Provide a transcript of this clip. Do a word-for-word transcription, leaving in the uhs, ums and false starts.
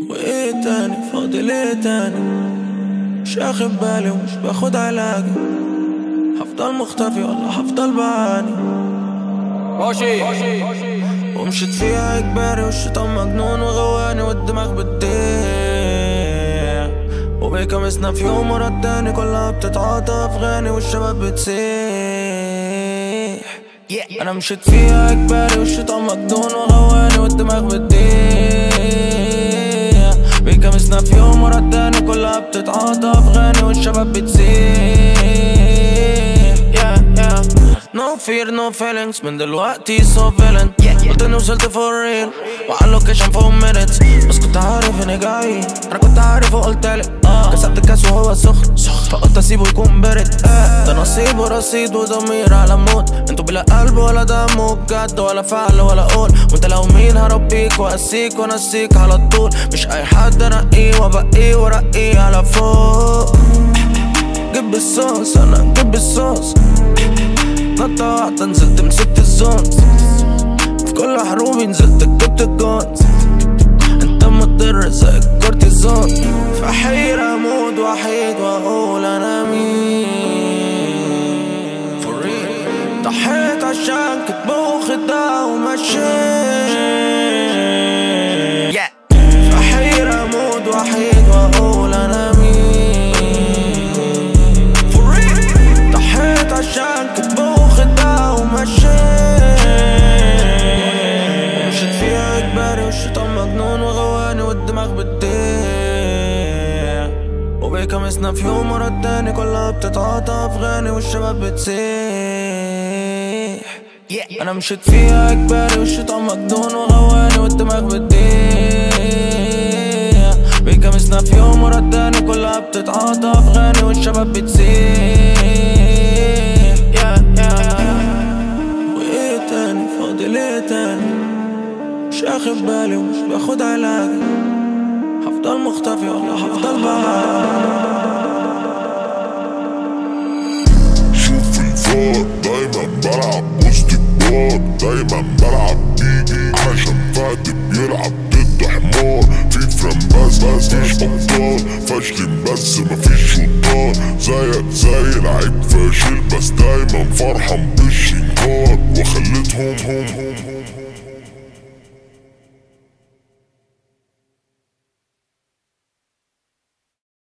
وايه تاني فاضل ايه تاني؟ مش اخد بالي ومش باخد علاجي. هفضل مختفي ولا هفضل بعاني؟ ماشي ومشيت فيها اجباري والشيطان مجنون وغواني والدماغ بتضيع، وبيكمسنا في يوم ورا التاني كلها بتتعاطى في غاني والشباب بتسيح. انا مشيت فيها اجباري والشيطان مجنون وغواني والدماغ بتضيع، بيكمسنا في يوم ورا التاني كلها بتتعاطى في غاني والشباب بتسيح. No fear no feelings من دلوقتي so villain. قلت اني وصلت for real وعلى اللوكيشن فوق minutes، بس كنت عارف اني جاي، انا كنت عارف وقلتلك كسبت الكاس وهو سخن، فقلت اسيبه يكون برد. ده نصيب ورصيد وضمير على موت، انتوا بلا قلب ولا دم وبجد ولا فعل ولا قول. وانت لو مين هربيك واسيك وانسيك على طول، مش اي حد انقيه وابقيه وارقيه على فوق. جيب الصوص انا جيب الصوص، نطة واحدة نزلت مسكت الزونز، في كل حروبي نزلت جبت الجونز. انت مضطر زي الكورتيزون، في حيرة اموت وحيد واقول انا مين. For real ضحيت عشان كنت واخد ده ومشيت. في حيرة اموت وحيد واقول انا مين. For real ضحيت عشان كنت ومشيت فيها اجباري والشيطان مجنون وغواني والدماغ بتضيع، وبيكمسنا في يوم ورا التاني كلها بتتعاطى في غاني والشباب بتسيح. انا مشيت فيها اجباري والشيطان مجنون وغواني والدماغ بتضيع، بيكمسنا في يوم ورا التاني كلها بتتعاطى في غاني والشباب بتسيح. ليه تاني؟ مش اخد بالي ومش باخد علاجي. هفضل مختفي ولا هفضل بعاني؟ شوف الفار دايما بلعب وسط كبار، دايما بلعب بيجي عشان فهد بيلعب ضد حمار. في فرن بس بس مش ابطال، فاشلين بس مفيش شطار. زيك زي لعيب فاشل بس دايما فرحان بالشنكار، وخليتهم هم هم هم